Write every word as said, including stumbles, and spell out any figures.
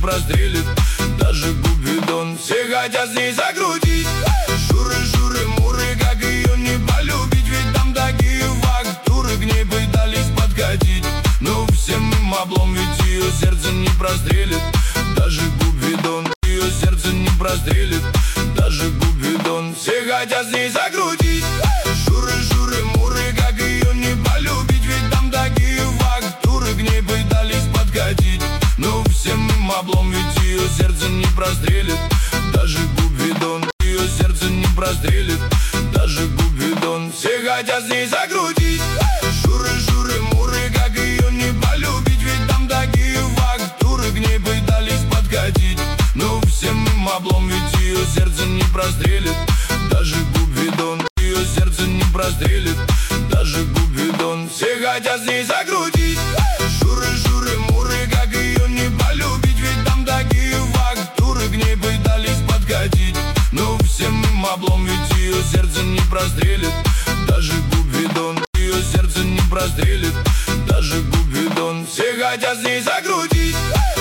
прострелит, даже Купидон. Все хотят с ней закрутить. Шуры, шуры, муры, как ее не полюбить? Ведь там такие фактуры, к ней пытались подкатить. Но всем им облом, ведь ее сердце не прострелит, даже Купидон. Ее сердце не прострелит, даже Купидон. Все хотят с ней закрутить. Шуры, шуры, муры, как ее не полюбить? Ведь там такие фактуры, к ней пытались подкатить. Но всем им облом, ведь ее сердце не прострелит, даже Купидон. Ее сердце не прострелит, даже Купидон. Все хотят с ней закрутить. Шуры, шуры, муры, как ее не полюбить? Ведь там такие фактуры, к ней пытались подкатить. Но всем им облом, ведь ее сердце не прострелит, даже Купидон. Ее сердце не прострелит, даже Купидон. Все хотят с ней закрутить. Шуры, шуры, муры, как ее не полюбить? Ведь там такие фактуры, к ней пытались подкатить. Но всем им облом, ведь ее сердце не прострелит, даже Купидон. Ее сердце не прострелит, даже Купидон. Все хотят с ней закрутить.